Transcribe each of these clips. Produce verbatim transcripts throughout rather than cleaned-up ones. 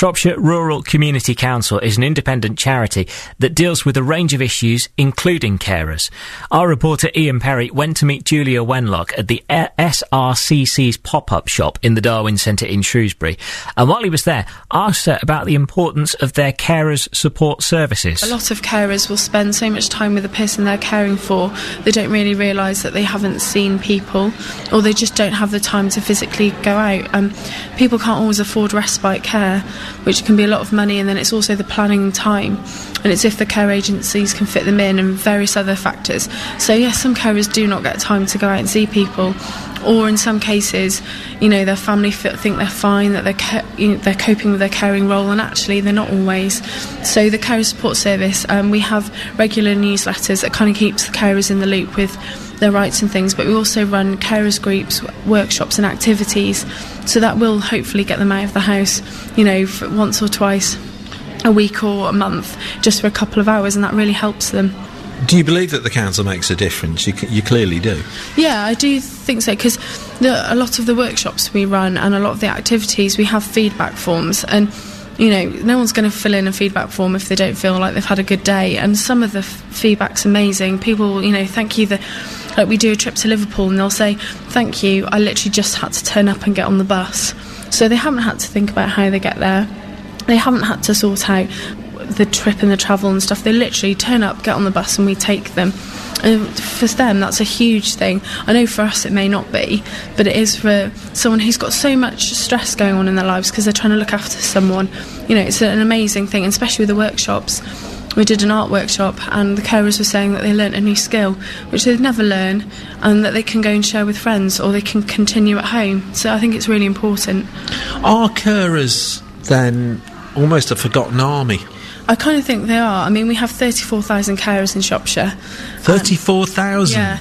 Shropshire Rural Community Council is an independent charity that deals with a range of issues, including carers. Our reporter Ian Perry went to meet Julia Wenlock at the S R C C's pop-up shop in the Darwin Centre in Shrewsbury, and while he was there, asked her about the importance of their carers' support services. A lot of carers will spend so much time with the person they're caring for, they don't really realise that they haven't seen people, or they just don't have the time to physically go out. Um, people can't always afford respite care, which can be a lot of money, and then it's also the planning time, and it's if the care agencies can fit them in and various other factors. So yes, some carers do not get time to go out and see people, or in some cases, you know, their family f- think they're fine, that they're ca- you know, they're coping with their caring role, and actually they're not always. So the Carer Support Service, um, we have regular newsletters that kind of keeps the carers in the loop with their rights and things, but we also run carers groups, workshops and activities, so that will hopefully get them out of the house, you know, for once or twice a week or a month, just for a couple of hours, and that really helps them. Do you believe that the council makes a difference? You, c- you clearly do. Yeah, I do think so, because a lot of the workshops we run and a lot of the activities, we have feedback forms, and you know, no one's going to fill in a feedback form if they don't feel like they've had a good day, and some of the f- feedback's amazing. People, you know, thank you. The, like we do a trip to Liverpool and they'll say, thank you, I literally just had to turn up and get on the bus. So they haven't had to think about how they get there. They haven't had to sort out the trip and the travel and stuff. They literally turn up, get on the bus, and we take them. And for them, that's a huge thing. I know for us it may not be, but it is for someone who's got so much stress going on in their lives because they're trying to look after someone. You know, it's an amazing thing, and especially with the workshops. We did an art workshop, and the carers were saying that they learnt a new skill, which they'd never learn, and that they can go and share with friends, or they can continue at home. So I think it's really important. Are carers then almost a forgotten army? I kind of think they are. I mean, we have thirty-four thousand carers in Shropshire. thirty-four thousand? Yeah,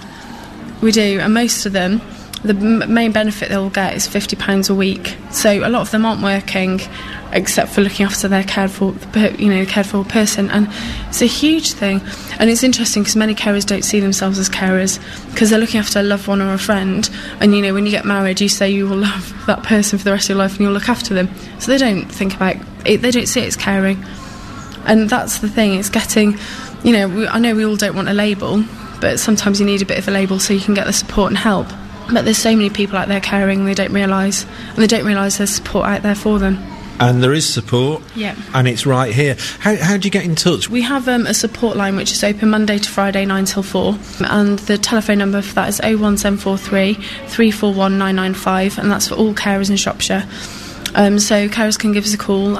we do, and most of them, the m- main benefit they'll get is fifty pounds a week. So a lot of them aren't working, except for looking after their cared for, you know, cared for person, and it's a huge thing. And it's interesting because many carers don't see themselves as carers because they're looking after a loved one or a friend, and you know, when you get married you say you will love that person for the rest of your life and you'll look after them, so they don't think about it, they don't see it as caring. And that's the thing, it's getting, you know, we, I know we all don't want a label, but sometimes you need a bit of a label so you can get the support and help. But there's so many people out there caring, they don't realise, and they don't realise there's support out there for them. And there is support, yeah, and it's right here. How, how do you get in touch? We have um, a support line which is open Monday to Friday, nine till four, and the telephone number for that is oh one seven four three, three four one nine nine five, and that's for all carers in Shropshire. Um, so carers can give us a call,